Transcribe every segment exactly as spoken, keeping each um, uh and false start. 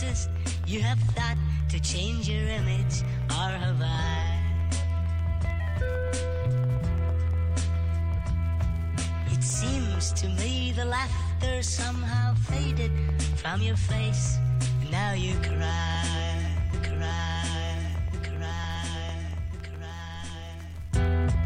noticed you have thought to change your image, or have I? It seems to me the laughter somehow faded from your face. Now you cry, cry, cry, cry.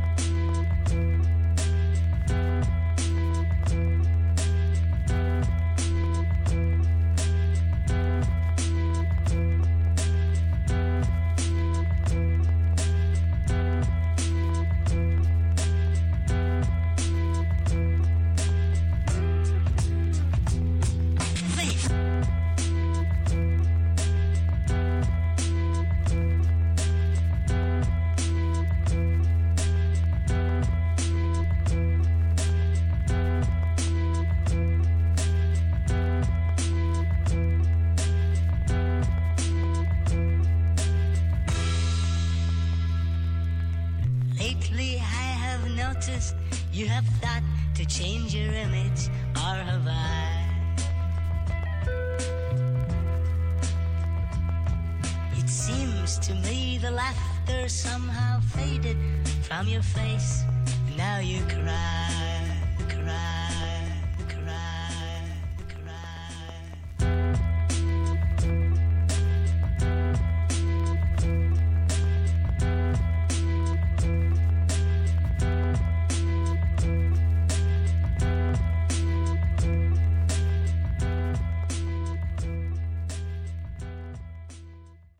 Lately I have noticed you have thought to change your image, or have I? It seems to me the laughter somehow faded from your face. Now you cry.